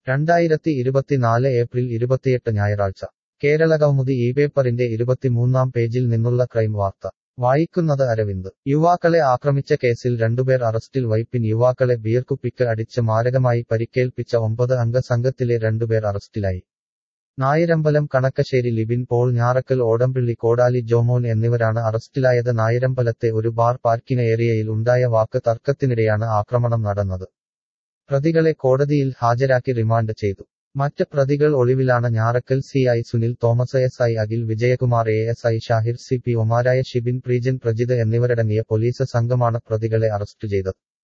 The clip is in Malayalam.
2024 ഏപ്രിൽ 28 ഞായറാഴ്ച കേരളകൗമുദി ഈ പേപ്പറിന്റെ 23-ാം പേജിൽ നിന്നുള്ള ക്രൈം വാർത്ത വായിക്കുന്നത് അരവിന്ദ് യുവാക്കളെ ആക്രമിച്ച കേസിൽ രണ്ടുപേർ അറസ്റ്റിൽ വൈപ്പിൻ യുവാക്കളെ ബിയർകുപ്പിക്ക് അടിച്ച് മാരകമായി പരിക്കേൽപ്പിച്ച 9 അംഗ സംഘത്തിലെ രണ്ടുപേർ അറസ്റ്റിലായി നായരമ്പലം കണക്കശ്ശേരി ലിബിൻ പോൾ ഞാറക്കൽ ഓടമ്പിള്ളി കോടാലി ജോമോൻ എന്നിവരാണ് അറസ്റ്റിലായത് നായരമ്പലത്തെ ഒരു ബാർ പാർക്കിംഗ് ഏരിയയിൽ ഉണ്ടായ വാക്ക് തർക്കത്തിനിടെയാണ് ആക്രമണം നടന്നത് പ്രതികളെ കോടതിയിൽ ഹാജരാക്കി റിമാൻഡ് ചെയ്തു മറ്റ് പ്രതികൾ ഒളിവിലാണ് Njarakkal CI Sunil Thomas SI Akhil Vijayakumar ASI Shahir CP ഒമാരായ ഷിബിൻ പ്രീജൻ പ്രജിത് എന്നിവരടങ്ങിയ പോലീസ് സംഘമാണ് പ്രതികളെ അറസ്റ്റ് ചെയ്തത്